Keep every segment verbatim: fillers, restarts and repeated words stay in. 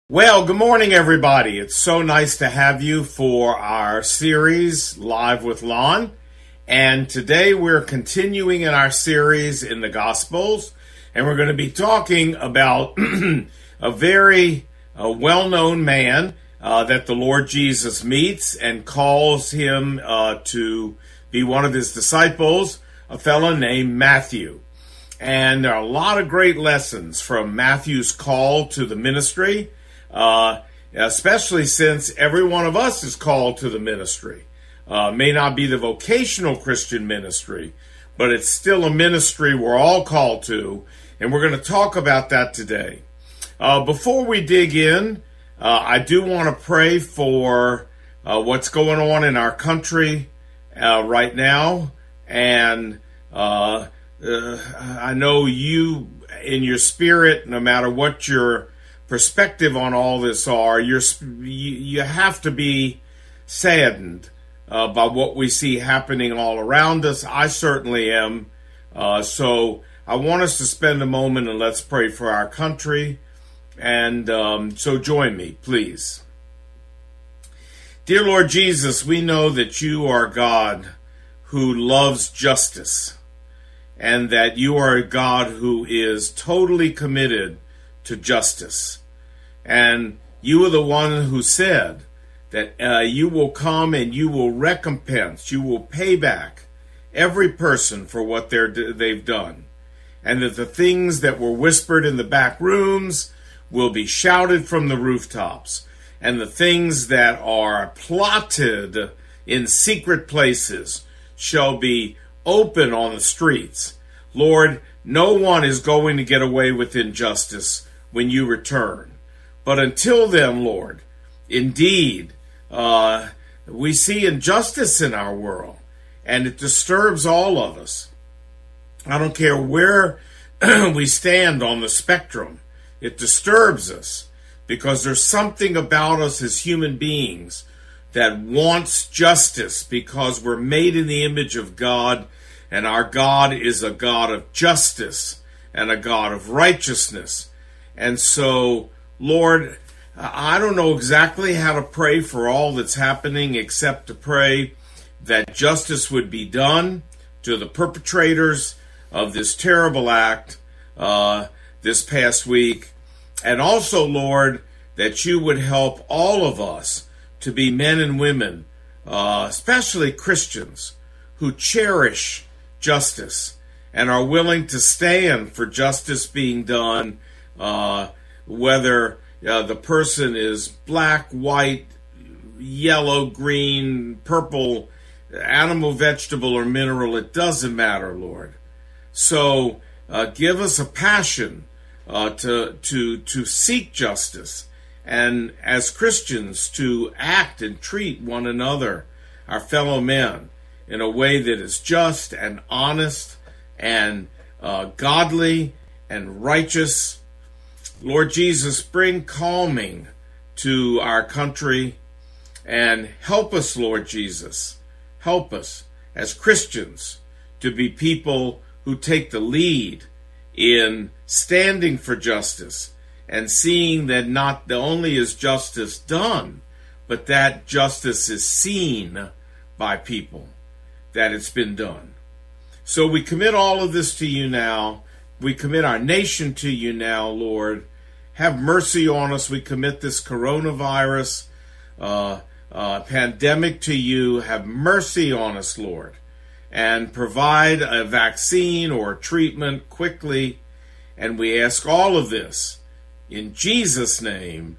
Well, good morning, everybody. It's so nice to have you for our series, Live with Lon. And today we're continuing in our series in the Gospels, and we're going to be talking about a very uh, well-known man uh, that the Lord Jesus meets and calls him uh, to be one of his disciples, a fellow named Matthew. And there are a lot of great lessons from Matthew's call to the ministry, Uh, especially since every one of us is called to the ministry. Uh, may not be the vocational Christian ministry, but it's still a ministry we're all called to, and we're going to talk about that today. Uh, before we dig in, uh, I do want to pray for uh, what's going on in our country uh, right now, and uh, uh, I know you, in your spirit, no matter what your perspective on all this are, you're, you, you have to be saddened uh, by what we see happening all around us. I certainly am. Uh, so I want us to spend a moment and let's pray for our country. And um, so join me, please. Dear Lord Jesus, we know that you are God who loves justice, and that you are a God who is totally committed to justice. And you are the one who said that uh, you will come and you will recompense, you will pay back every person for what they're, they've done. And that the things that were whispered in the back rooms will be shouted from the rooftops. And the things that are plotted in secret places shall be open on the streets. Lord, no one is going to get away with injustice when you return. But until then, Lord, indeed, uh, we see injustice in our world, and it disturbs all of us. I don't care where we stand on the spectrum. It disturbs us because there's something about us as human beings that wants justice, because we're made in the image of God, and our God is a God of justice and a God of righteousness. And so, Lord, I don't know exactly how to pray for all that's happening, except to pray that justice would be done to the perpetrators of this terrible act uh, this past week. And also, Lord, that you would help all of us to be men and women, uh, especially Christians, who cherish justice and are willing to stand for justice being done, uh, whether uh, the person is black, white, yellow, green, purple, animal, vegetable, or mineral. It doesn't matter, Lord. So uh, give us a passion uh, to to to seek justice, and as Christians to act and treat one another, our fellow men, in a way that is just and honest and uh, godly and righteous. Lord Jesus, bring calming to our country and help us, Lord Jesus. Help us as Christians to be people who take the lead in standing for justice and seeing that not only is justice done, but that justice is seen by people, that it's been done. So we commit all of this to you now. We commit our nation to you now, Lord. Have mercy on us. We commit this coronavirus uh, uh, pandemic to you. Have mercy on us, Lord, and provide a vaccine or a treatment quickly. And we ask all of this in Jesus' name.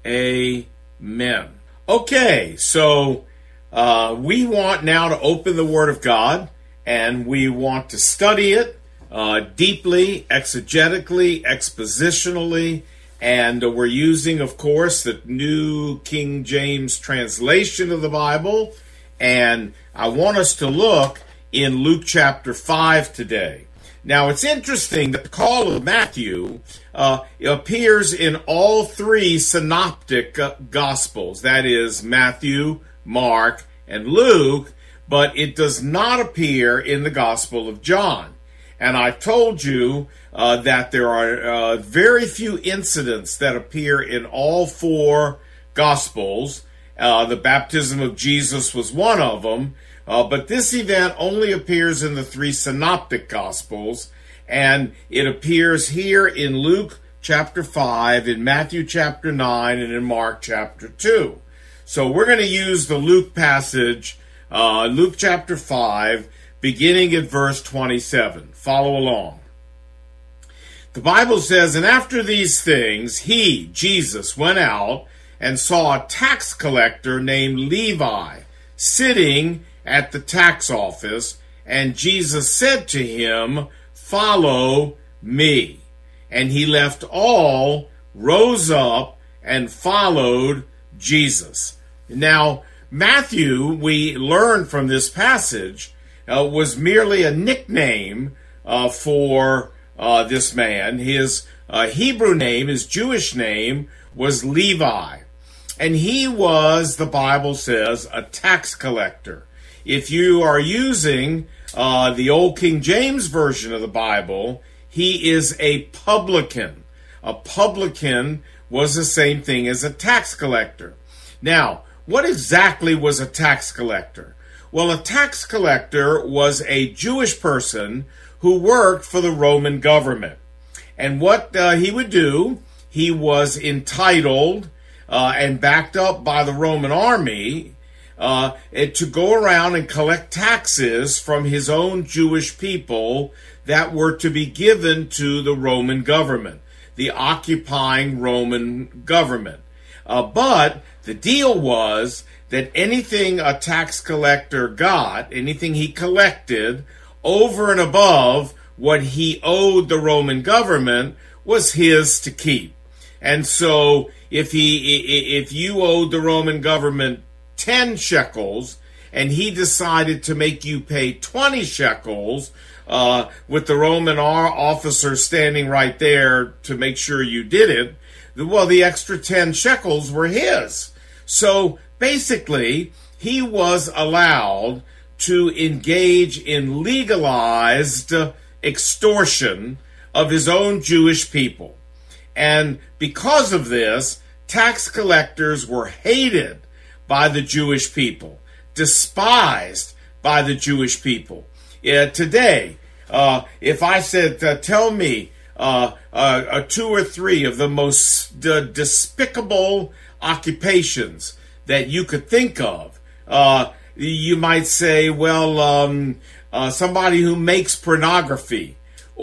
Amen. Okay, so uh, we want now to open the Word of God, and we want to study it Uh, deeply, exegetically, expositionally, and uh, we're using, of course, the New King James translation of the Bible, and I want us to look in Luke chapter five today. Now, it's interesting that the call of Matthew uh, appears in all three synoptic uh, Gospels, that is, Matthew, Mark, and Luke, but it does not appear in the Gospel of John. And I told you uh, that there are uh, very few incidents that appear in all four Gospels. Uh, the baptism of Jesus was one of them, uh, but this event only appears in the three synoptic Gospels, and it appears here in Luke chapter five, in Matthew chapter nine, and in Mark chapter two. So we're going to use the Luke passage, uh, Luke chapter five, beginning at verse twenty-seven. Follow along. The Bible says, "And after these things, he, Jesus, went out and saw a tax collector named Levi sitting at the tax office, and Jesus said to him, 'Follow me.' And he left all, rose up, and followed Jesus." Now, Matthew, we learn from this passage, uh, was merely a nickname uh, for uh, this man. His uh, Hebrew name, his Jewish name, was Levi. And he was, the Bible says, a tax collector. If you are using uh, the Old King James Version of the Bible, he is a publican. A publican was the same thing as a tax collector. Now, what exactly was a tax collector? Well, a tax collector was a Jewish person who worked for the Roman government. And what uh, he would do, he was entitled uh, and backed up by the Roman army uh, to go around and collect taxes from his own Jewish people that were to be given to the Roman government, the occupying Roman government. Uh, but the deal was that anything a tax collector got, anything he collected over and above what he owed the Roman government, was his to keep. And so if he, if you owed the Roman government ten shekels and he decided to make you pay twenty shekels, uh, with the Roman officer standing right there to make sure you did it, well, the extra ten shekels were his. So basically, he was allowed to engage in legalized extortion of his own Jewish people. And because of this, tax collectors were hated by the Jewish people, despised by the Jewish people. Uh, today, uh, if I said, uh, tell me uh, uh, uh, two or three of the most uh, despicable occupations that you could think of, uh, you might say, well, um, uh, somebody who makes pornography,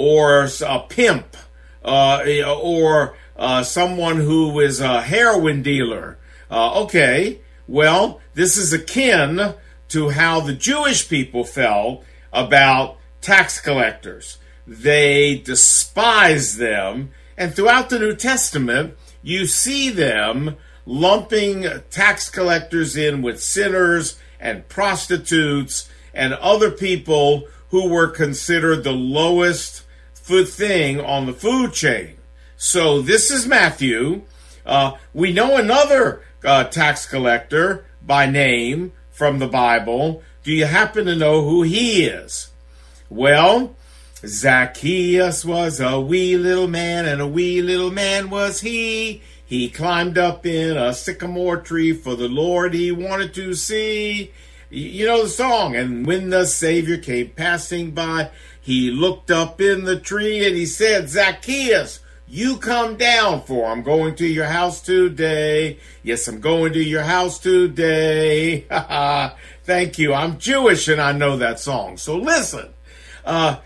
or a pimp, uh, or uh, someone who is a heroin dealer. Uh, okay, well, this is akin to how the Jewish people felt about tax collectors. They despise them, and throughout the New Testament, you see them lumping tax collectors in with sinners and prostitutes and other people who were considered the lowest food thing on the food chain. So this is Matthew. Uh, we know another uh, tax collector by name from the Bible. Do you happen to know who he is? Well, Zacchaeus was a wee little man, and a wee little man was he. He climbed up in a sycamore tree, for the Lord he wanted to see. You know the song. And when the Savior came passing by, he looked up in the tree and he said, Zacchaeus, you come down, for I'm going to your house today. Yes, I'm going to your house today. Thank you. I'm Jewish and I know that song. So listen. Uh,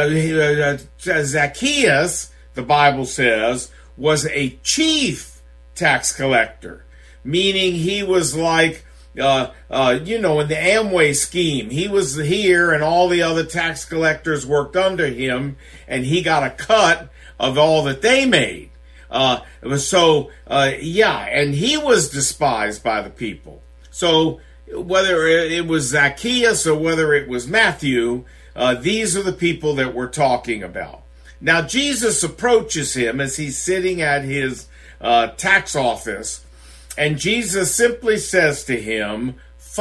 Zacchaeus, the Bible says, was a chief tax collector, meaning he was like, uh, uh, you know, in the Amway scheme. He was here and all the other tax collectors worked under him, and he got a cut of all that they made. Uh, so, uh, yeah, and he was despised by the people. So whether it was Zacchaeus or whether it was Matthew, uh, these are the people that we're talking about. Now, Jesus approaches him as he's sitting at his uh, tax office, and Jesus simply says to him,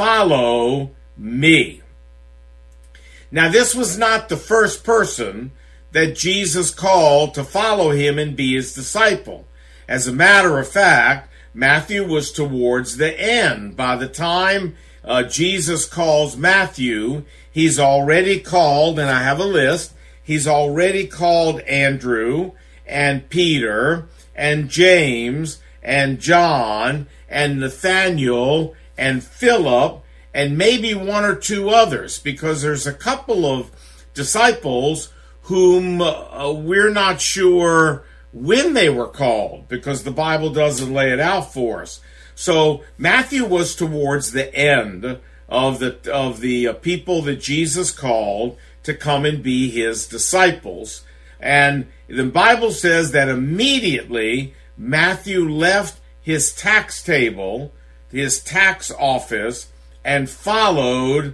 follow me. Now, this was not the first person that Jesus called to follow him and be his disciple. As a matter of fact, Matthew was towards the end. By the time uh, Jesus calls Matthew, he's already called, and I have a list, he's already called Andrew and Peter and James and John and Nathaniel and Philip and maybe one or two others, because there's a couple of disciples whom uh, we're not sure when they were called, because the Bible doesn't lay it out for us. So Matthew was towards the end of the of the uh, people that Jesus called to come and be his disciples. And the Bible says that immediately Matthew left his tax table, his tax office, and followed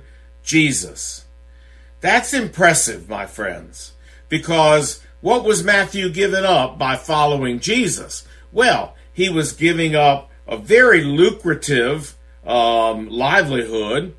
Jesus. That's impressive, my friends, because what was Matthew giving up by following Jesus? Well, he was giving up a very lucrative um, livelihood.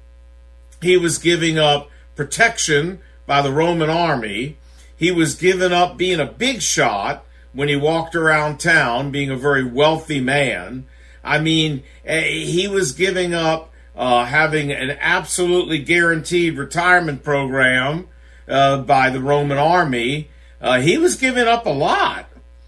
He was giving up protection by the Roman army. He was giving up being a big shot when he walked around town, being a very wealthy man. I mean, he was giving up uh, having an absolutely guaranteed retirement program uh, by the Roman army. Uh, he was giving up a lot.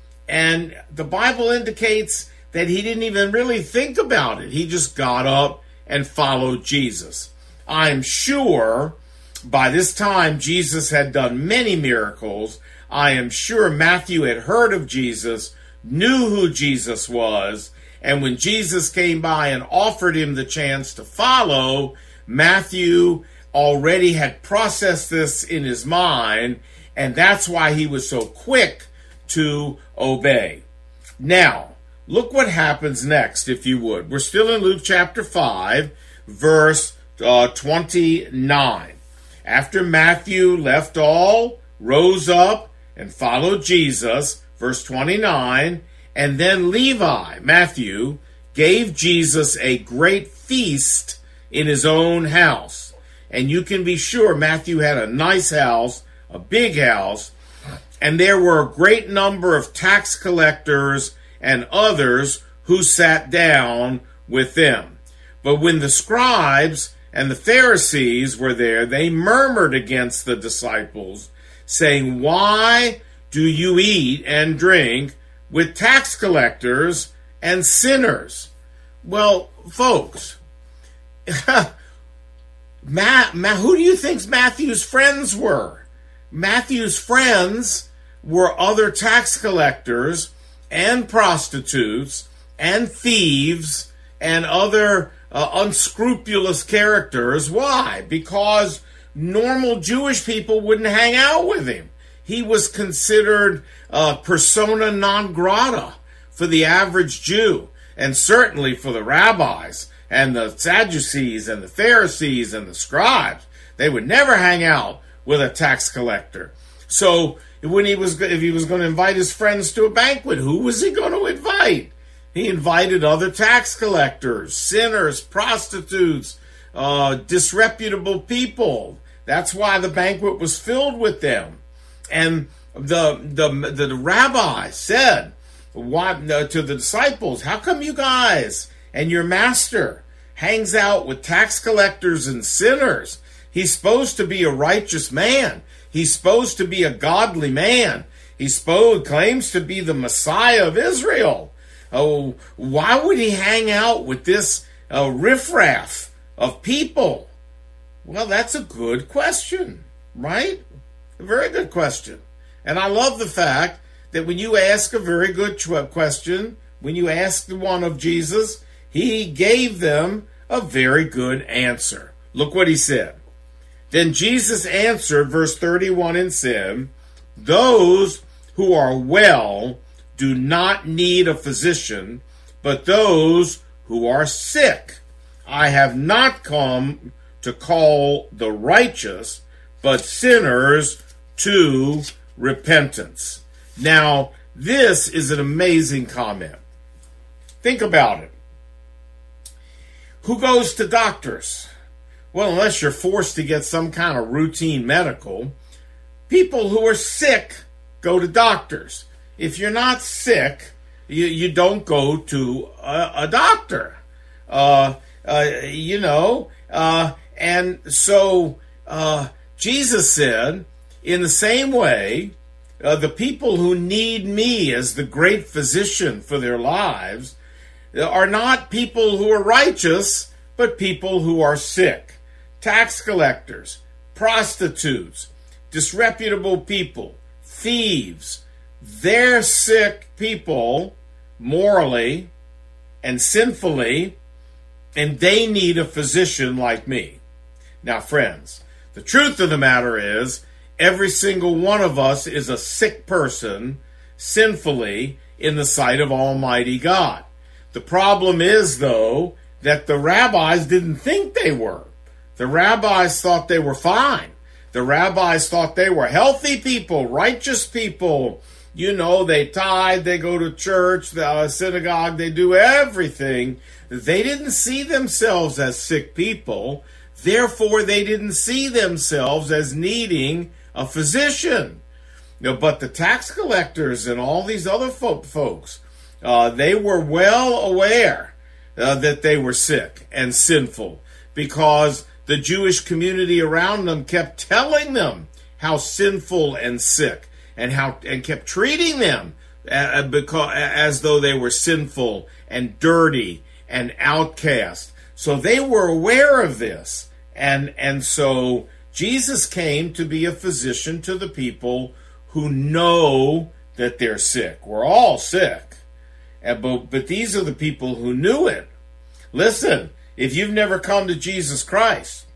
And the Bible indicates that he didn't even really think about it. He just got up and followed Jesus. I'm sure by this time Jesus had done many miracles. I am sure Matthew had heard of Jesus, knew who Jesus was, and when Jesus came by and offered him the chance to follow, Matthew already had processed this in his mind, and that's why he was so quick to obey. Now, look what happens next, if you would. We're still in Luke chapter five, verse uh, twenty-nine. After Matthew left all, rose up, and followed Jesus, verse twenty-nine, and then Levi, Matthew, gave Jesus a great feast in his own house. And you can be sure Matthew had a nice house, a big house, and there were a great number of tax collectors and others who sat down with them. But when the scribes and the Pharisees were there, they murmured against the disciples, saying, "Why do you eat and drink with tax collectors and sinners?" Well, folks, Ma- Ma- who do you think Matthew's friends were? Matthew's friends were other tax collectors and prostitutes and thieves and other uh, unscrupulous characters. Why? Because normal Jewish people wouldn't hang out with him. He was considered uh, persona non grata for the average Jew, and certainly for the rabbis and the Sadducees and the Pharisees and the scribes. They would never hang out with a tax collector. So when he was, if he was going to invite his friends to a banquet, who was he going to invite? He invited other tax collectors, sinners, prostitutes, uh, disreputable people. That's why the banquet was filled with them. And the the the, the rabbi said why, uh, to the disciples, "How come you guys and your master hangs out with tax collectors and sinners? He's supposed to be a righteous man. He's supposed to be a godly man. He supposed claims to be the Messiah of Israel. Oh, why would he hang out with this uh, riffraff of people?" Well, that's a good question, right? A very good question. And I love the fact that when you ask a very good question, when you ask the one of Jesus, he gave them a very good answer. Look what he said. Then Jesus answered, verse thirty-one, and said, "Those who are well do not need a physician, but those who are sick. I have not come to call the righteous, but sinners to repentance." Now, this is an amazing comment. Think about it. Who goes to doctors? Well, unless you're forced to get some kind of routine medical, People who are sick go to doctors. If you're not sick, you, you don't go to a, a doctor. Uh, uh, you know, uh, and so uh, Jesus said, in the same way, uh, the people who need me as the great physician for their lives are not people who are righteous, but people who are sick. Tax collectors, prostitutes, disreputable people, thieves. They're sick people morally and sinfully, and they need a physician like me. Now, friends, the truth of the matter is, every single one of us is a sick person sinfully in the sight of Almighty God. The problem is, though, that the rabbis didn't think they were. The rabbis thought they were fine. The rabbis thought they were healthy people, righteous people. You know, they tithe, they go to church, the uh, synagogue, they do everything. They didn't see themselves as sick people. Therefore, they didn't see themselves as needing a physician. You know, but the tax collectors and all these other folk, folks, uh, they were well aware uh, that they were sick and sinful, because the Jewish community around them kept telling them how sinful and sick, and how and kept treating them uh, because, as though they were sinful and dirty and outcast. So they were aware of this, and and so Jesus came to be a physician to the people who know that they're sick. We're all sick, uh, but but these are the people who knew it. Listen, if you've never come to Jesus Christ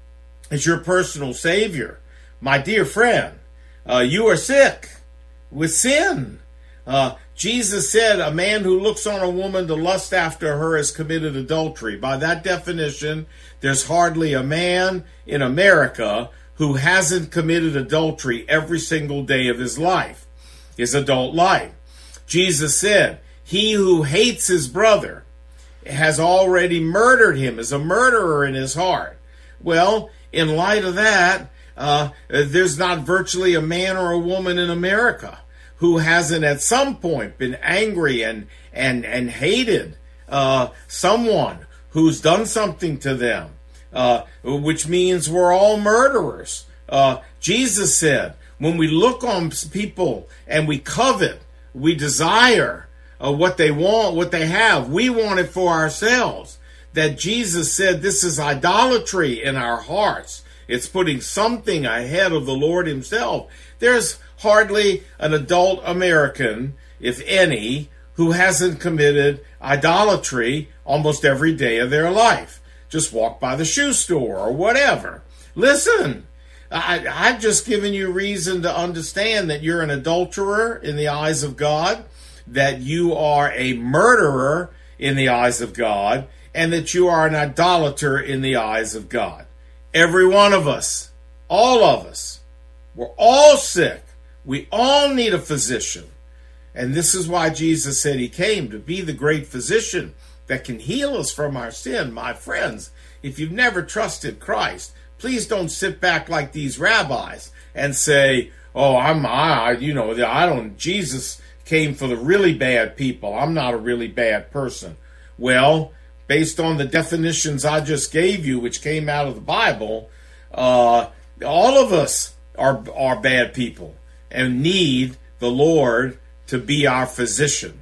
as your personal Savior, my dear friend, uh, you are sick with sin. Uh, Jesus said, a man who looks on a woman to lust after her has committed adultery. By that definition, there's hardly a man in America who hasn't committed adultery every single day of his life, his adult life. Jesus said, he who hates his brother has already murdered him, is a murderer in his heart. Well, in light of that, uh, there's not virtually a man or a woman in America who hasn't at some point been angry and and and hated uh, someone who's done something to them, uh, which means we're all murderers. Uh, Jesus said, when we look on people and we covet, we desire uh, what they want, what they have, we want it for ourselves. That Jesus said this is idolatry in our hearts. It's putting something ahead of the Lord himself. There's hardly an adult American, if any, who hasn't committed idolatry almost every day of their life. Just walk by the shoe store or whatever. Listen, I, I've just given you reason to understand that you're an adulterer in the eyes of God, that you are a murderer in the eyes of God, and that you are an idolater in the eyes of God. Every one of us, all of us, we're all sick. We all need a physician. And this is why Jesus said he came, to be the great physician that can heal us from our sin. My friends, if you've never trusted Christ, please don't sit back like these rabbis and say, oh, I'm, I, you know, I don't, Jesus came for the really bad people. I'm not a really bad person. Well, based on the definitions I just gave you, which came out of the Bible, uh, all of us are, are bad people and need the Lord to be our physician.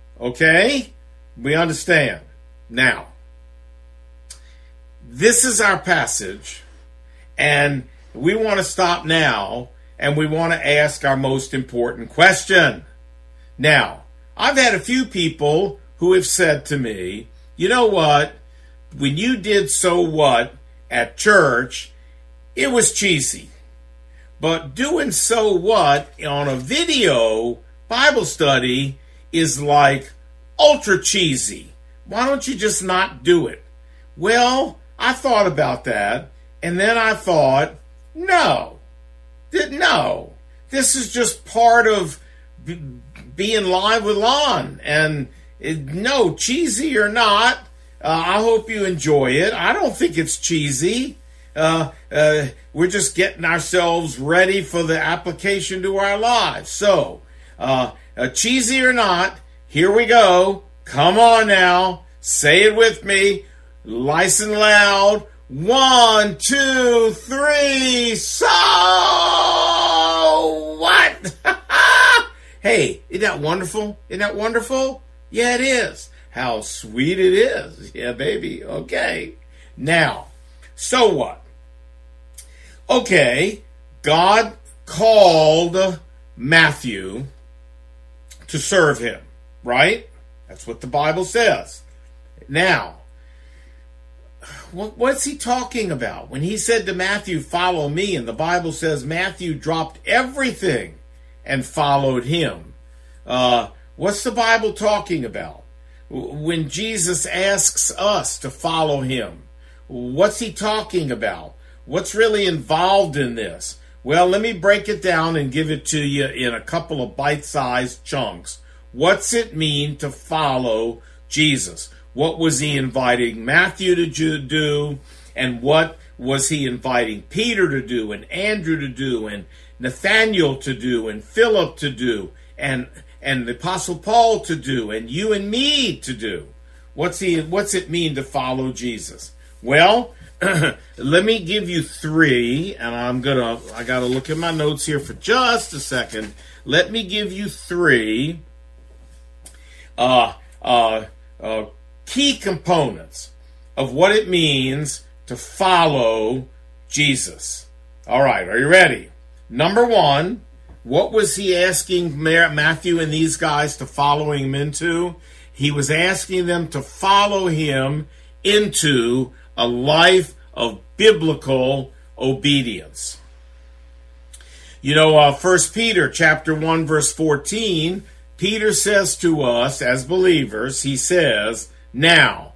Okay? We understand. Now, this is our passage, and we want to stop now, and we want to ask our most important question. Now, I've had a few people who have said to me, you know what, when you did so what at church, it was cheesy. But doing so what on a video Bible study is like ultra cheesy. Why don't you just not do it? Well, I thought about that, and then I thought, no, no, this is just part of b- being live with Lon, and it, no, cheesy or not, uh, I hope you enjoy it. I don't think it's cheesy. uh, uh, we're just getting ourselves ready for the application to our lives. So, uh, uh, cheesy or not, here we go. Come on now. Say it with me. Nice and loud. One, two, three. So what? Hey, isn't that wonderful? Isn't that wonderful? Yeah, it is. How sweet it is. Yeah, baby. Okay. Now, so what? Okay, God called Matthew to serve him, right? That's what the Bible says. Now, what, what's he talking about? When he said to Matthew, follow me, and the Bible says Matthew dropped everything and followed him. Uh, what's the Bible talking about? When Jesus asks us to follow him, what's he talking about? What's really involved in this? Well, let me break it down and give it to you in a couple of bite-sized chunks. What's it mean to follow Jesus? What was he inviting Matthew to do? And what was he inviting Peter to do, and Andrew to do, and Nathaniel to do, and Philip to do, and and the Apostle Paul to do, and you and me to do? What's he? What's it mean to follow Jesus? Well, let me give you three, and I'm gonna. I gotta look at my notes here for just a second. Let me give you three uh, uh, uh, key components of what it means to follow Jesus. All right, are you ready? Number one, what was he asking Matthew and these guys to follow him into? He was asking them to follow him into a life of biblical obedience. You know, uh, First Peter chapter one, verse fourteen, Peter says to us as believers, he says, now,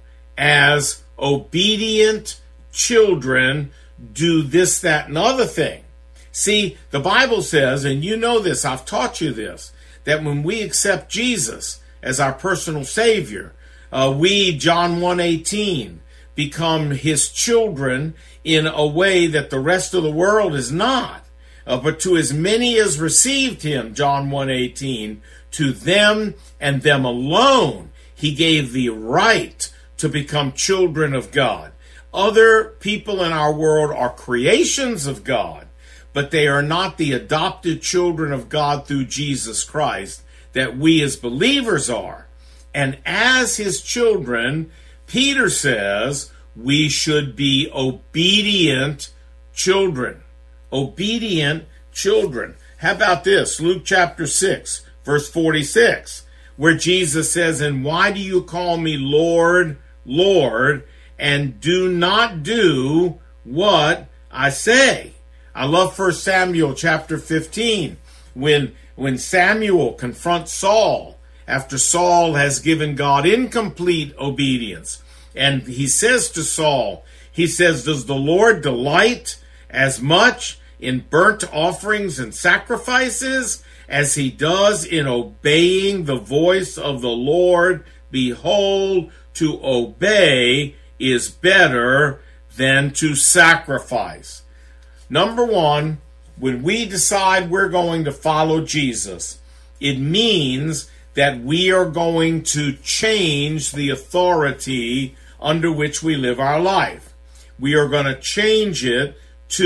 as obedient children, do this, that, and other thing. See, the Bible says, and you know this, I've taught you this, that when we accept Jesus as our personal Savior, uh, we, John one eighteen, become his children in a way that the rest of the world is not. Uh, but to as many as received him, John one eighteen, to them and them alone, he gave the right to become children of God. Other people in our world are creations of God, but they are not the adopted children of God through Jesus Christ that we as believers are. And as his children, Peter says we should be obedient children. Obedient children. How about this? Luke chapter six, verse forty-six, where Jesus says, and why do you call me Lord, Lord, and do not do what I say? I love First Samuel chapter fifteen, when, when Samuel confronts Saul after Saul has given God incomplete obedience. And he says to Saul, he says, does the Lord delight as much in burnt offerings and sacrifices as he does in obeying the voice of the Lord? Behold, to obey is better than to sacrifice. Number one, when we decide we're going to follow Jesus, it means that we are going to change the authority under which we live our life. We are going to change it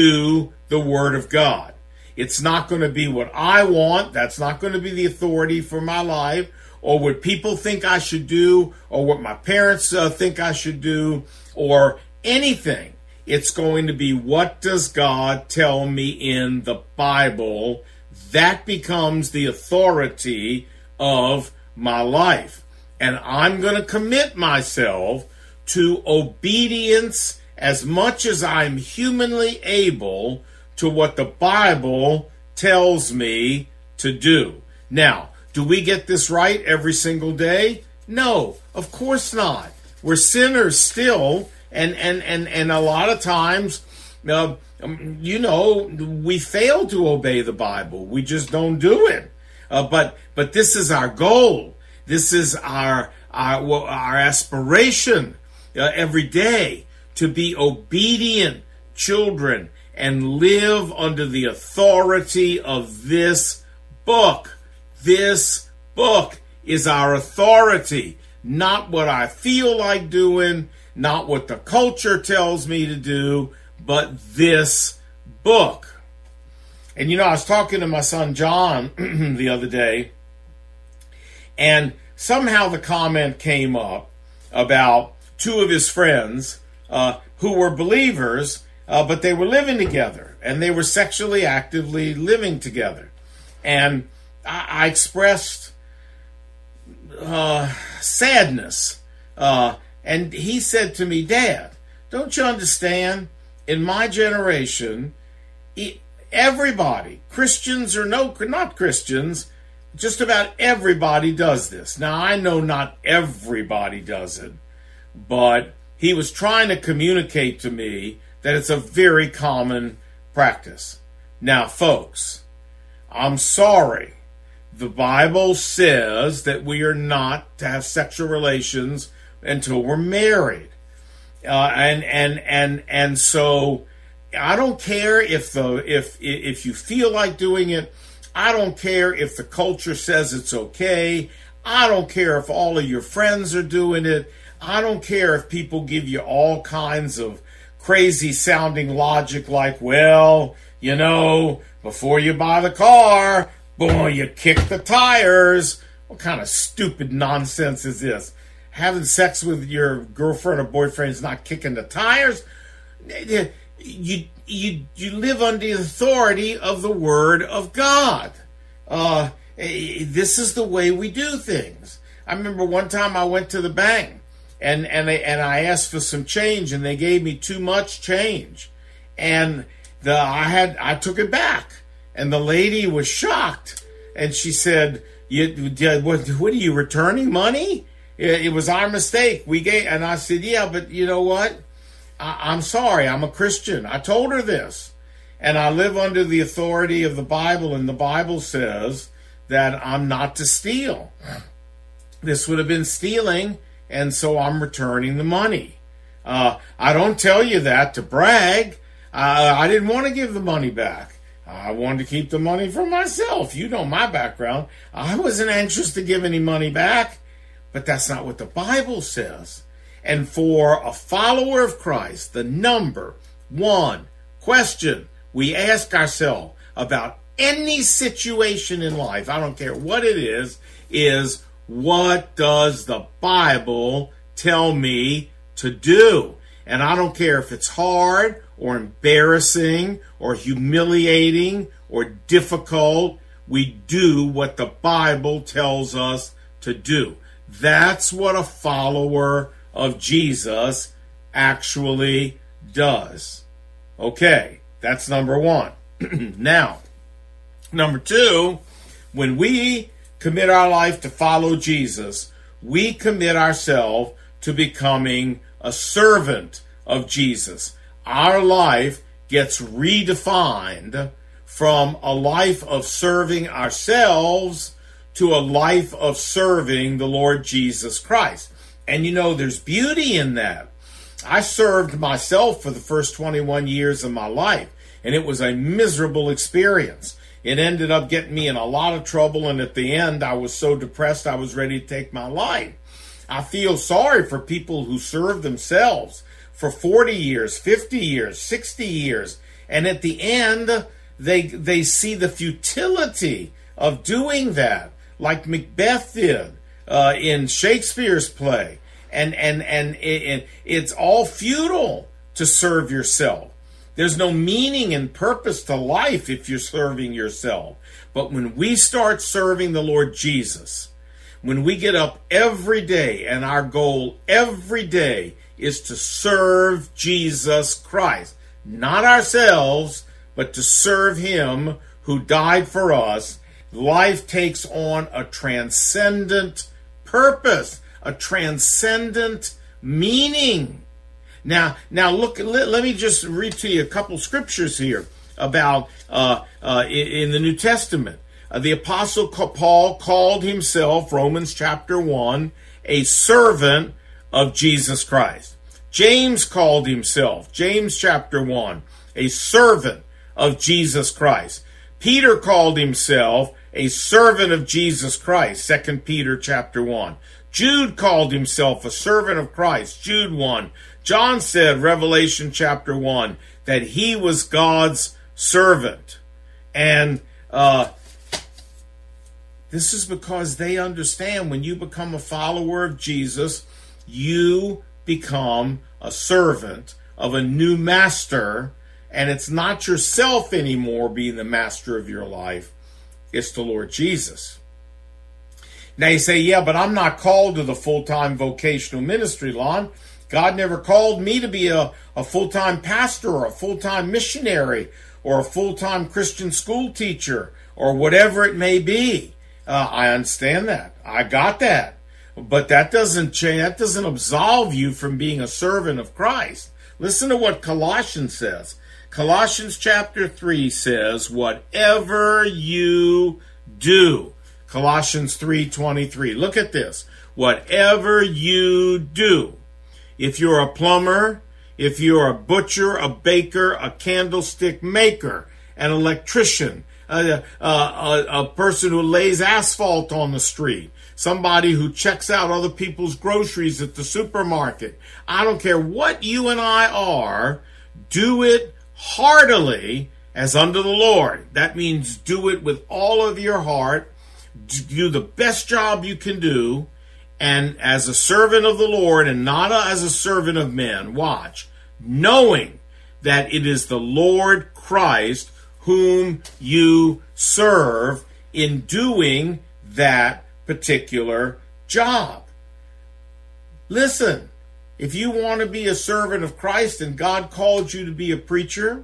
to the Word of God. It's not going to be what I want. That's not going to be the authority for my life, or what people think I should do, or what my parents uh, think I should do, or anything. It's going to be, what does God tell me in the Bible? That becomes the authority of my life. And I'm going to commit myself to obedience as much as I'm humanly able to what the Bible tells me to do. Now, do we get this right every single day? No, of course not. We're sinners still, and and and, and a lot of times, uh, you know, we fail to obey the Bible. We just don't do it. Uh, but but this is our goal. This is our our our aspiration uh, every day, to be obedient children and live under the authority of this book. This book is our authority, not what I feel like doing, not what the culture tells me to do, but this book. And you know, I was talking to my son John the other day, and somehow the comment came up about two of his friends uh, who were believers, uh, but they were living together, and they were sexually actively living together. And I, I expressed uh, sadness. Uh, and he said to me, "Dad, don't you understand? In my generation, everybody, Christians or no, not Christians, just about everybody does this." Now, I know not everybody does it, but he was trying to communicate to me that it's a very common practice. Now, folks, I'm sorry. The Bible says that we are not to have sexual relations until we're married. Uh, and, and, and, and so I don't care if the, if, if you feel like doing it. I don't care if the culture says it's okay. I don't care if all of your friends are doing it. I don't care if people give you all kinds of crazy sounding logic like, well, you know, before you buy the car, boy, you kick the tires. What kind of stupid nonsense is this? Having sex with your girlfriend or boyfriend is not kicking the tires? You, you, you live under the authority of the Word of God. Uh, this is the way we do things. I remember one time I went to the bank and, and, they, and I asked for some change, and they gave me too much change. And the, I had, I took it back. And the lady was shocked. And she said, you, what, what are you returning money? It, it was our mistake. We gave, and I said, yeah, but you know what? I, I'm sorry. I'm a Christian. I told her this. And I live under the authority of the Bible. And the Bible says that I'm not to steal. This would have been stealing. And so I'm returning the money. Uh, I don't tell you that to brag. Uh, I didn't want to give the money back. I wanted to keep the money for myself. You know my background. I wasn't anxious to give any money back, but that's not what the Bible says. And for a follower of Christ, the number one question we ask ourselves about any situation in life, I don't care what it is, is what does the Bible tell me to do? And I don't care if it's hard or embarrassing or humiliating or difficult, we do what the Bible tells us to do. That's what a follower of Jesus actually does. Okay, that's number one. Now, number two, when we commit our life to follow Jesus, we commit ourselves to becoming a servant of Jesus. Our life gets redefined from a life of serving ourselves to a life of serving the Lord Jesus Christ. And you know, there's beauty in that. I served myself for the first twenty-one years of my life, and it was a miserable experience. It ended up getting me in a lot of trouble, and at the end, I was so depressed I was ready to take my life. I feel sorry for people who serve themselves for forty years, fifty years, sixty years, and at the end, they they see the futility of doing that, like Macbeth did uh, in Shakespeare's play, and and and it, it's all futile to serve yourself. There's no meaning and purpose to life if you're serving yourself. But when we start serving the Lord Jesus, when we get up every day, and our goal every day is to serve Jesus Christ, not ourselves, but to serve Him who died for us, life takes on a transcendent purpose, a transcendent meaning. Now, now look. Let, let me just read to you a couple scriptures here about uh, uh, in, in the New Testament. Uh, the Apostle Paul called himself, Romans chapter one, a servant of Jesus Christ. James called himself, James chapter one, a servant of Jesus Christ. Peter called himself a servant of Jesus Christ, Second Peter chapter one. Jude called himself a servant of Christ, Jude one. John said, Revelation chapter one, that he was God's servant. And uh, this is because they understand when you become a follower of Jesus, you become a servant of a new master, and it's not yourself anymore being the master of your life. It's the Lord Jesus. Now you say, yeah, but I'm not called to the full-time vocational ministry, Lon. God never called me to be a, a full-time pastor or a full-time missionary or a full-time Christian school teacher or whatever it may be. Uh, I understand that. I got that. But that doesn't change. That doesn't absolve you from being a servant of Christ. Listen to what Colossians says. Colossians chapter three says, whatever you do. Colossians three twenty-three. Look at this. Whatever you do. If you're a plumber, if you're a butcher, a baker, a candlestick maker, an electrician, a, a, a, a person who lays asphalt on the street, somebody who checks out other people's groceries at the supermarket. I don't care what you and I are, do it heartily as unto the Lord. That means do it with all of your heart, do the best job you can do, and as a servant of the Lord and not as a servant of men. Watch. Knowing that it is the Lord Christ whom you serve in doing that particular job. Listen, if you want to be a servant of Christ and God called you to be a preacher,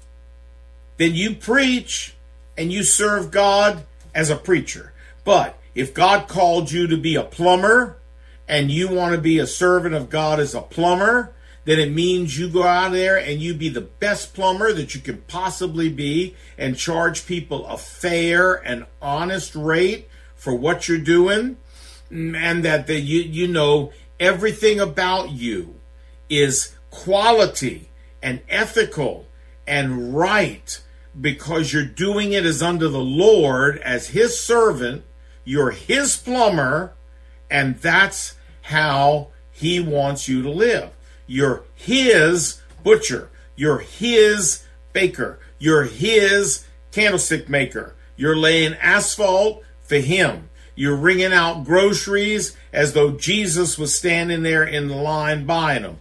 then you preach and you serve God as a preacher. But if God called you to be a plumber and you want to be a servant of God as a plumber, then it means you go out there and you be the best plumber that you can possibly be and charge people a fair and honest rate for what you're doing, and that the, you, you know everything about you is quality and ethical and right because you're doing it as unto the Lord, as his servant. You're his plumber, and that's how he wants you to live. You're his butcher. You're his baker. You're his candlestick maker. You're laying asphalt for him. You're wringing out groceries as though Jesus was standing there in the line buying them.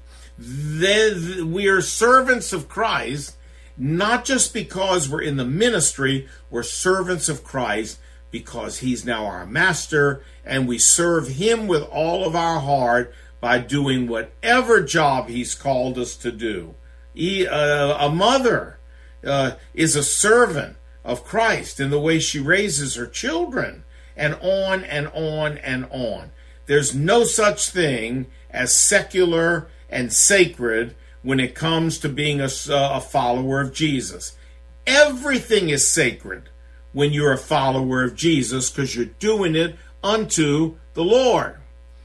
Then we are servants of Christ, not just because we're in the ministry. We're servants of Christ because he's now our master, and we serve him with all of our heart by doing whatever job he's called us to do. He, uh, a mother uh, is a servant of Christ in the way she raises her children, and on and on and on. There's no such thing as secular and sacred when it comes to being a, a follower of Jesus. Everything is sacred when you're a follower of Jesus because you're doing it unto the Lord.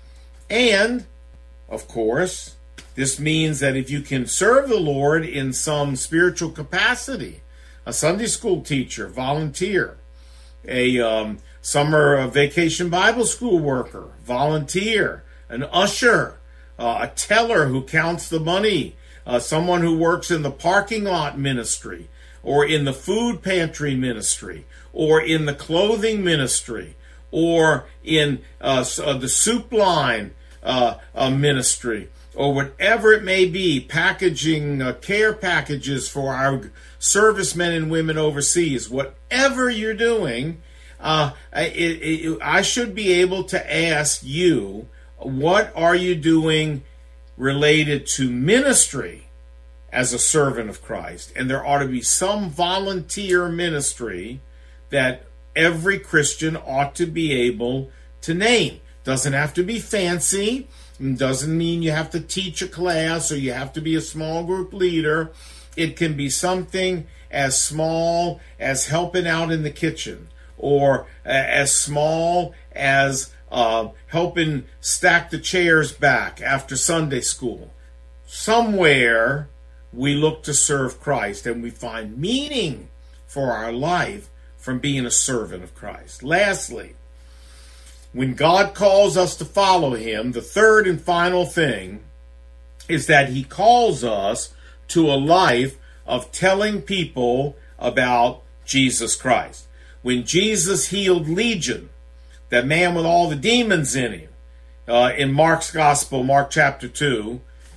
And, of course, this means that if you can serve the Lord in some spiritual capacity, a Sunday school teacher, volunteer, a um, summer vacation Bible school worker, volunteer, an usher, uh, a teller who counts the money, uh, someone who works in the parking lot ministry, or in the food pantry ministry, or in the clothing ministry, or in uh, uh, the soup line uh, uh, ministry, or whatever it may be, packaging uh, care packages for our servicemen and women overseas. Whatever you're doing, uh, it, it, I should be able to ask you, what are you doing related to ministry as a servant of Christ? And there ought to be some volunteer ministry that every Christian ought to be able to name. Doesn't have to be fancy. Doesn't mean you have to teach a class or you have to be a small group leader. It can be something as small as helping out in the kitchen, or as small as uh, helping stack the chairs back after Sunday school. somewhere we look to serve Christ and we find meaning for our life from being a servant of Christ. Lastly, when God calls us to follow him, the third and final thing is that he calls us to a life of telling people about Jesus Christ. When Jesus healed Legion, that man with all the demons in him, uh, in Mark's Gospel, Mark chapter two,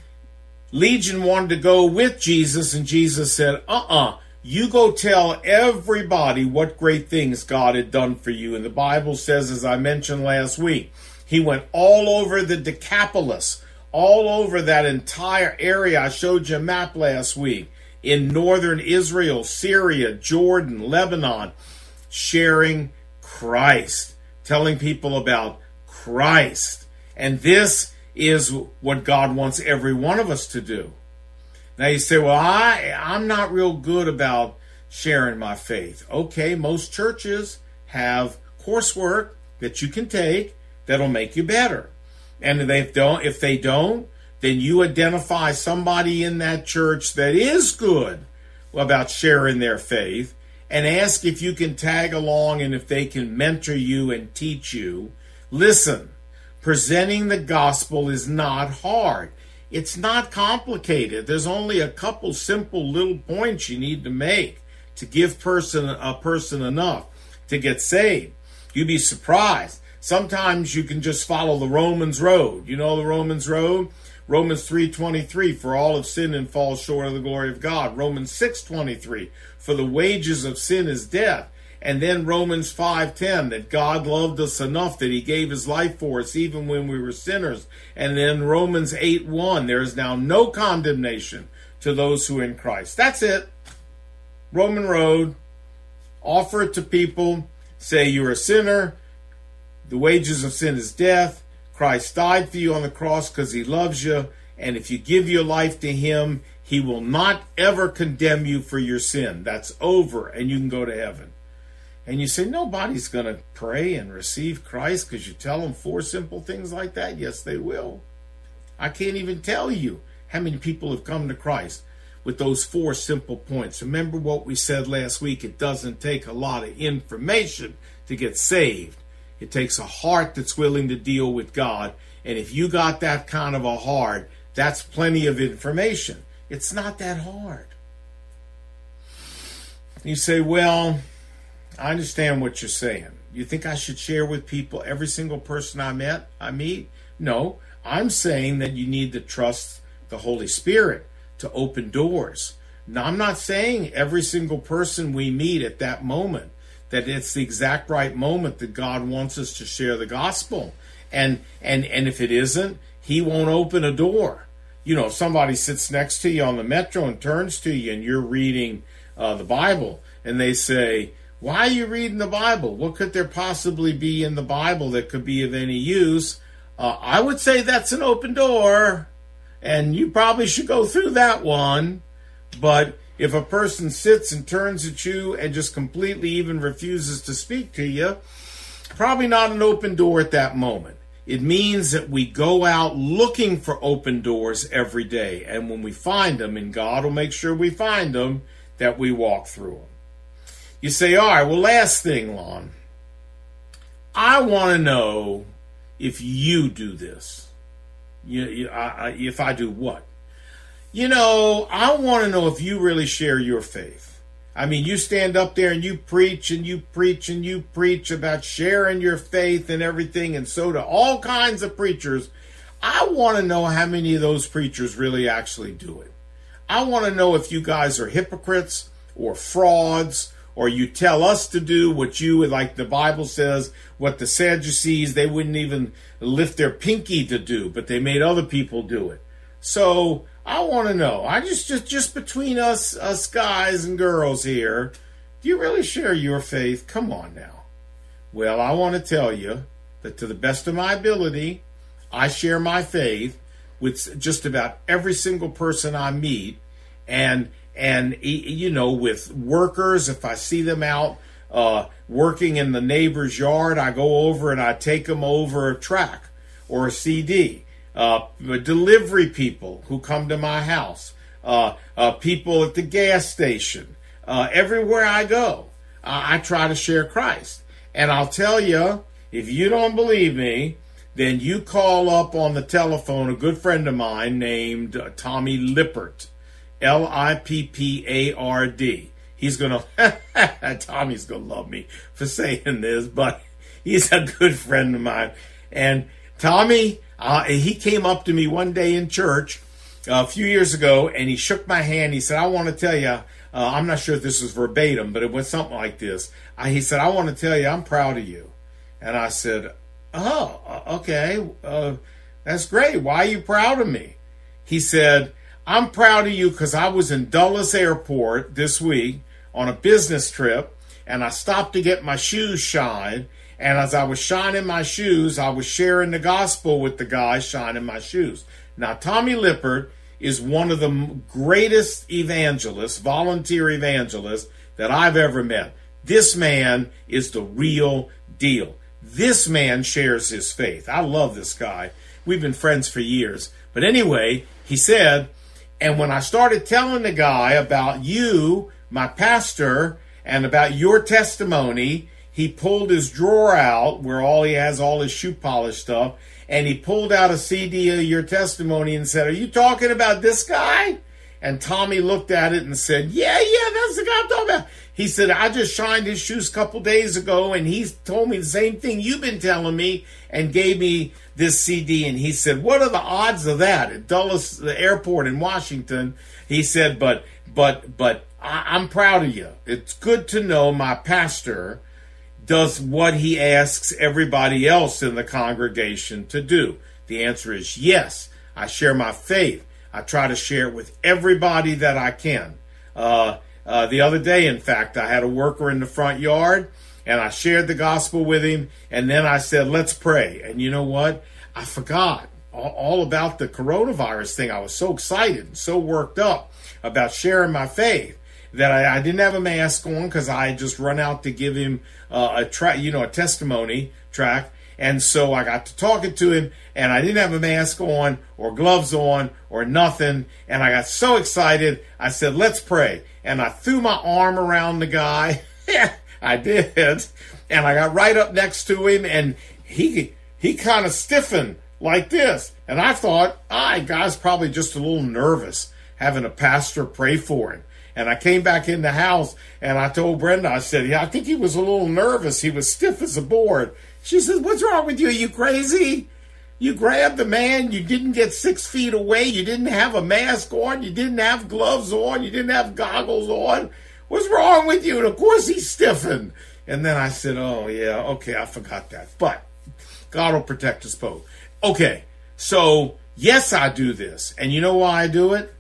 Legion wanted to go with Jesus, and Jesus said, uh-uh, you go tell everybody what great things God had done for you. And the Bible says, as I mentioned last week, he went all over the Decapolis, all over that entire area. I showed you a map last week in northern Israel, Syria, Jordan, Lebanon, sharing Christ, telling people about Christ. And this is what God wants every one of us to do. Now you say, well, I, I'm not real good about sharing my faith. Okay, most churches have coursework that you can take that'll make you better. And if they don't, if they don't, then you identify somebody in that church that is good about sharing their faith and ask if you can tag along and if they can mentor you and teach you. Listen, presenting the gospel is not hard. It's not complicated. There's only a couple simple little points you need to make to give person a person enough to get saved. You'd be surprised. Sometimes you can just follow the Romans road. You know the Romans road? Romans three twenty-three, for all have sinned and fall short of the glory of God. Romans six twenty-three, for the wages of sin is death. And then Romans five ten, that God loved us enough that he gave his life for us even when we were sinners. And then Romans eight one, there is now no condemnation to those who are in Christ. That's it. Roman road. Offer it to people. Say you're a sinner. The wages of sin is death. Christ died for you on the cross because he loves you. And if you give your life to him, he will not ever condemn you for your sin. That's over, and you can go to heaven. And you say, nobody's going to pray and receive Christ because you tell them four simple things like that? Yes, they will. I can't even tell you how many people have come to Christ with those four simple points. Remember what we said last week. It doesn't take a lot of information to get saved. It takes a heart that's willing to deal with God. And if you got that kind of a heart, that's plenty of information. It's not that hard. You say, well, I understand what you're saying. You think I should share with people every single person I met, I meet? No, I'm saying that you need to trust the Holy Spirit to open doors. Now, I'm not saying every single person we meet at that moment, that it's the exact right moment that God wants us to share the gospel. And and and if it isn't, he won't open a door. You know, if somebody sits next to you on the metro and turns to you and you're reading uh, the Bible, and they say, why are you reading the Bible? What could there possibly be in the Bible that could be of any use? Uh, I would say that's an open door, and you probably should go through that one. But if a person sits and turns at you and just completely even refuses to speak to you, probably not an open door at that moment. It means that we go out looking for open doors every day. And when we find them, and God will make sure we find them, that we walk through them. You say, all right, well, last thing, Lon. I want to know if you do this. You, you, I, I, if I do what? You know, I want to know if you really share your faith. I mean, you stand up there and you preach and you preach and you preach about sharing your faith and everything, and so do all kinds of preachers. I want to know how many of those preachers really actually do it. I want to know if you guys are hypocrites or frauds, or you tell us to do what you, like the Bible says, what the Sadducees, they wouldn't even lift their pinky to do, but they made other people do it. So I want to know, I just, just, just between us, us guys and girls here, do you really share your faith? Come on now. Well, I want to tell you that to the best of my ability, I share my faith with just about every single person I meet, and And, you know, with workers, if I see them out uh, working in the neighbor's yard, I go over and I take them over a track or a C D. uh, delivery people who come to my house, uh, uh, people at the gas station, uh, everywhere I go, uh, I try to share Christ. And I'll tell you, if you don't believe me, then you call up on the telephone a good friend of mine named uh, Tommy Lippert, L I P P A R D. He's going to, Tommy's going to love me for saying this, but he's a good friend of mine. And Tommy, uh, he came up to me one day in church uh, a few years ago, and he shook my hand. He said, I want to tell you, uh, I'm not sure if this is verbatim, but it was something like this. Uh, he said, I want to tell you, I'm proud of you. And I said, oh, okay, uh, that's great. Why are you proud of me? He said, I'm proud of you because I was in Dulles Airport this week on a business trip, and I stopped to get my shoes shined. And as I was shining my shoes, I was sharing the gospel with the guy shining my shoes. Now, Tommy Lippert is one of the greatest evangelists, volunteer evangelists, that I've ever met. This man is the real deal. This man shares his faith. I love this guy. We've been friends for years. But anyway, he said, and when I started telling the guy about you, my pastor, and about your testimony, he pulled his drawer out where all he has all his shoe polish stuff, and he pulled out a C D of your testimony and said, are you talking about this guy? And Tommy looked at it and said, yeah, yeah, that's the guy I'm talking about. He said, I just shined his shoes a couple days ago, and he told me the same thing you've been telling me and gave me this C D. And he said, what are the odds of that at Dulles the airport in Washington? He said, but, but, but I, I'm proud of you. It's good to know my pastor does what he asks everybody else in the congregation to do. The answer is yes. I share my faith. I try to share it with everybody that I can. Uh, uh, the other day, in fact, I had a worker in the front yard, and I shared the gospel with him, and then I said, let's pray. And you know what? I forgot all, all about the coronavirus thing. I was so excited and so worked up about sharing my faith that I, I didn't have a mask on because I had just run out to give him uh, a tra- you know, a testimony track. And so I got to talking to him, and I didn't have a mask on or gloves on or nothing. And I got so excited, I said, let's pray. And I threw my arm around the guy. I did. And I got right up next to him, and he he kind of stiffened like this. And I thought, ah, guy's probably just a little nervous having a pastor pray for him. And I came back in the house, and I told Brenda, I said, yeah, I think he was a little nervous. He was stiff as a board. She says, what's wrong with you? Are you crazy? You grabbed the man. You didn't get six feet away. You didn't have a mask on. You didn't have gloves on. You didn't have goggles on. What's wrong with you? And of course he stiffened. And then I said, oh, yeah, okay, I forgot that. But God will protect us both. Okay, so yes, I do this. And you know why I do it?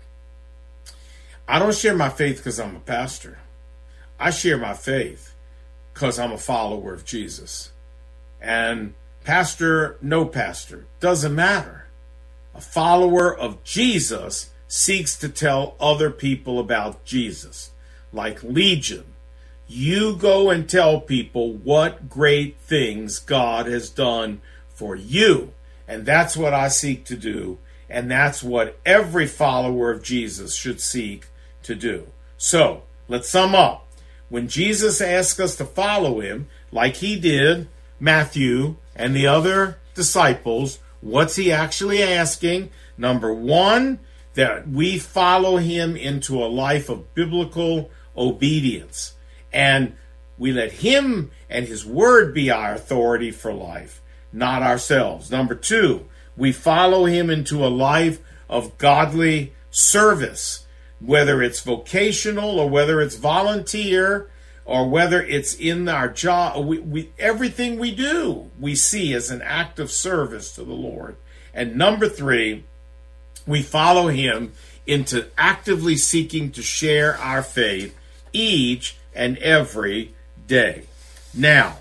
I don't share my faith because I'm a pastor. I share my faith because I'm a follower of Jesus. And pastor, no pastor, doesn't matter. A follower of Jesus seeks to tell other people about Jesus. Like Legion, you go and tell people what great things God has done for you. And that's what I seek to do. And that's what every follower of Jesus should seek to do. So, let's sum up. When Jesus asks us to follow him, like he did Matthew and the other disciples, what's he actually asking? Number one, that we follow him into a life of biblical obedience. And we let him and his word be our authority for life, not ourselves. Number two, we follow him into a life of godly service, whether it's vocational or whether it's volunteer or whether it's in our job. We, we, everything we do, we see as an act of service to the Lord. And number three, we follow him into actively seeking to share our faith each and every day. Now,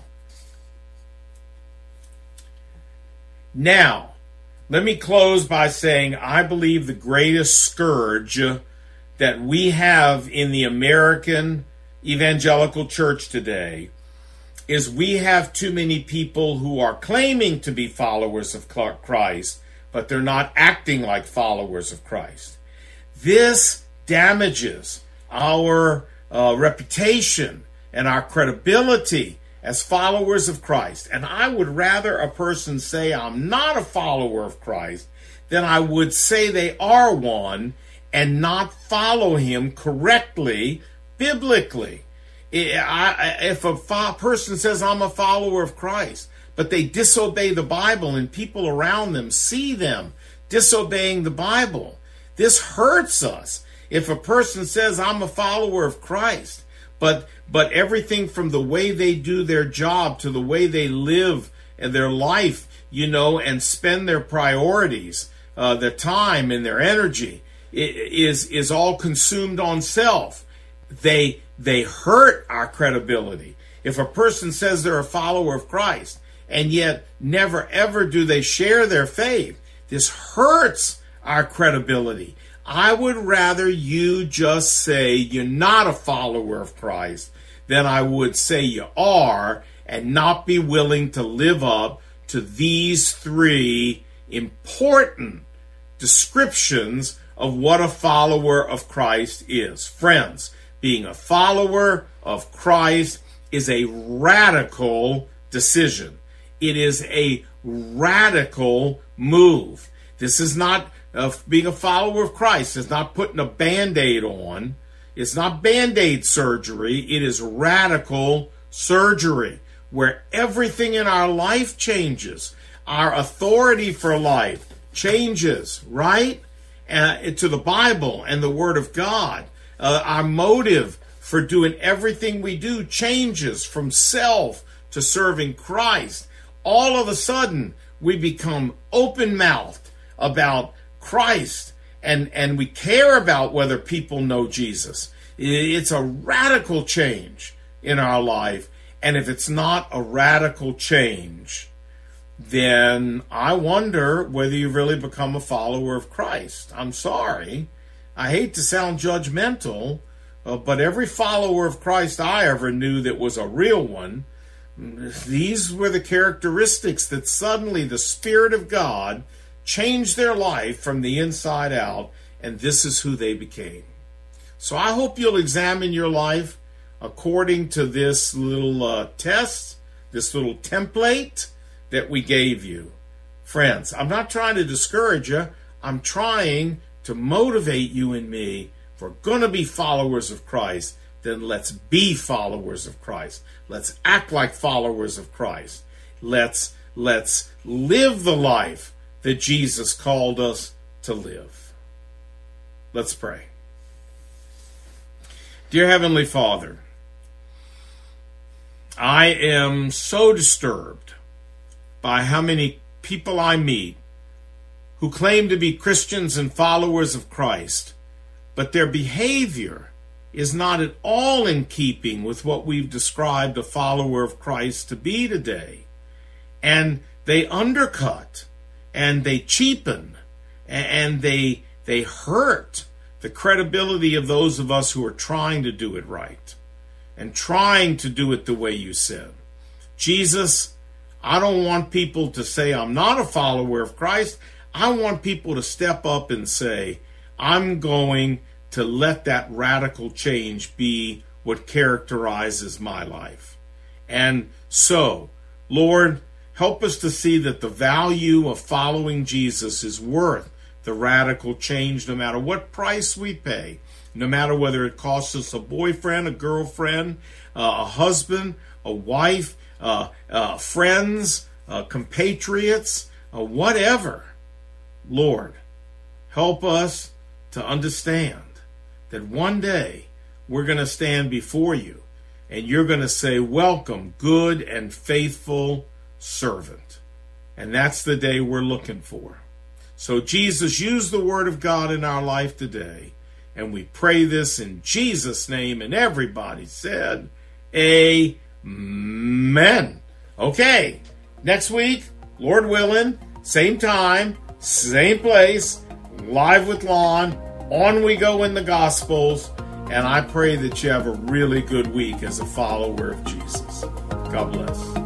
now, let me close by saying I believe the greatest scourge that we have in the American evangelical church today is we have too many people who are claiming to be followers of Christ, but they're not acting like followers of Christ. This damages our uh, reputation and our credibility as followers of Christ. And I would rather a person say I'm not a follower of Christ than I would say they are one and not follow him correctly, biblically. If a person says I'm a follower of Christ, but they disobey the Bible and people around them see them disobeying the Bible, this hurts us. If a person says I'm a follower of Christ, but but everything from the way they do their job to the way they live their life, you know, and spend their priorities, uh, their time and their energy is is all consumed on self, they they hurt our credibility. If a person says they're a follower of Christ and yet never ever do they share their faith, this hurts our credibility. I would rather you just say you're not a follower of Christ than I would say you are and not be willing to live up to these three important descriptions of what a follower of Christ is. Friends, being a follower of Christ is a radical decision. It is a radical move. This is not uh, being a follower of Christ. It's not putting a Band-Aid on. It's not Band-Aid surgery. It is radical surgery where everything in our life changes. Our authority for life changes, right? Uh, to the Bible and the Word of God. Uh, our motive for doing everything we do changes from self to serving Christ. All of a sudden, we become open-mouthed about Christ, and, and we care about whether people know Jesus. It's a radical change in our life, and if it's not a radical change, then I wonder whether you've really become a follower of Christ. I'm sorry. I hate to sound judgmental, uh, but every follower of Christ I ever knew that was a real one, these were the characteristics that suddenly the Spirit of God changed their life from the inside out, and this is who they became. So I hope you'll examine your life according to this little uh, test, this little template that we gave you. Friends, I'm not trying to discourage you. I'm trying to motivate you and me. If we're going to be followers of Christ, then let's be followers of Christ. Let's act like followers of Christ. Let's, let's live the life that Jesus called us to live. Let's pray. Dear Heavenly Father, I am so disturbed by how many people I meet who claim to be Christians and followers of Christ, but their behavior is not at all in keeping with what we've described a follower of Christ to be today. And they undercut and they cheapen and they they hurt the credibility of those of us who are trying to do it right and trying to do it the way you said. Jesus, I don't want people to say I'm not a follower of Christ. I want people to step up and say, I'm going to let that radical change be what characterizes my life. And so, Lord, help us to see that the value of following Jesus is worth the radical change, no matter what price we pay, no matter whether it costs us a boyfriend, a girlfriend, uh, a husband, a wife, uh, uh, friends, uh, compatriots, uh, whatever. Lord, help us to understand that one day we're going to stand before you and you're going to say, welcome, good and faithful servant. And that's the day we're looking for. So Jesus, use the word of God in our life today. And we pray this in Jesus' name. And everybody said, amen. Okay, next week, Lord willing, same time, same place, Live with Lon. On we go in the Gospels, and I pray that you have a really good week as a follower of Jesus. God bless.